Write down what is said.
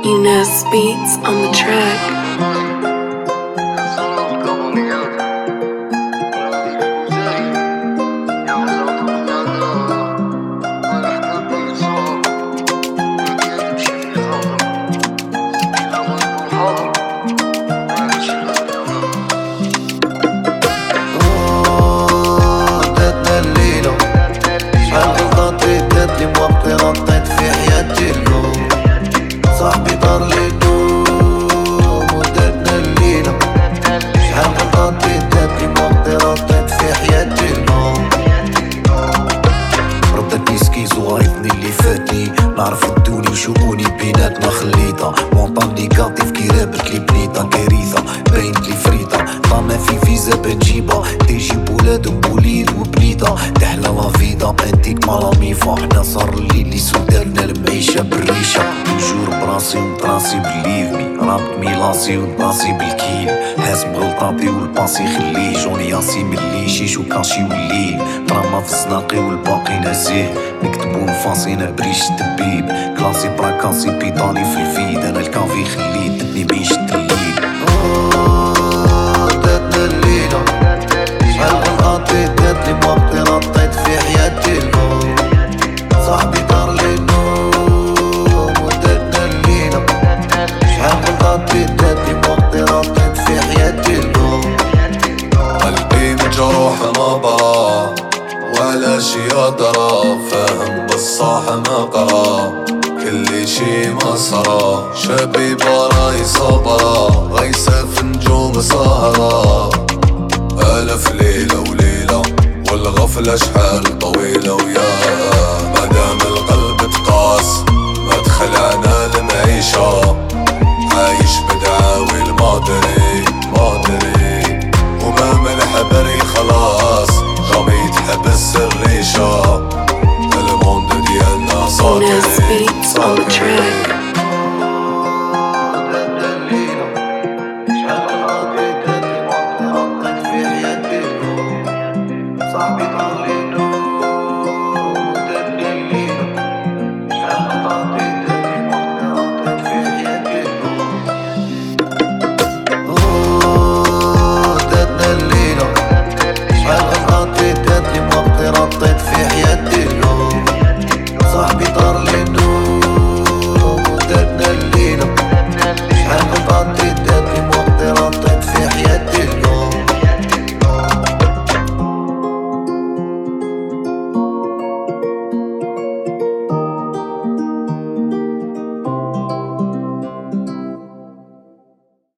Ines Beats on the track. غطيت في حياتي اليوم صاحبي دار لي دوم وداتنا الليلة شحال غلطات داتني موقتي غطيت في حياتي اليوم ردتني سكيز وغايظني اللي فاتني نعرف ردوني وشوفوني بيناتنا خليطة مونطان نيجاتيف كي رابط لي بنيطة كارثة باينت لي فريطة طامع في فيزا بنجيبها تيجي بولاد وبوليد وبنيطة تحلى لافيدا انتيك مالاميفا حنا صار الليلي سودالنا المعيشة بالريشة توجور براسي ومطراسي بليفمي رابط ميلاسي وداسي بالكيل حاسب غلطاتي والباسي خليه جوني ياسي ملي شيش وكاشي والليل دراما في الزناقي والباقي ناسيه نكتبو نفاصينا بريش الدبيب كلاسي براكاسي بيطاني في الفيد انا الكافي خليه دتني بين شد الليل داتنا الليلة شحال غلطاتي داتلي موقتي غطيت في حياتي اليوم صاحبي دار لي نوم وداتنا الليلة شحال غلطاتي داتلي موقتي غطيت في حياتي اليوم قلبي مجروح ما برا ولا شي أدرى فاهم بالصح ما قرا كل شي ما صرا شبي براي صبرا غيسة في نجوم سهرة ألف ليلة وليلة والغفلة شحال طويلة ويا مادام القلب تقاس ما تخلعنا المعيشة عايش بدعاوي المادري وما من حبري خلاص جامي يتحبس الريشة الموند ديالنا Ines Beats on the track.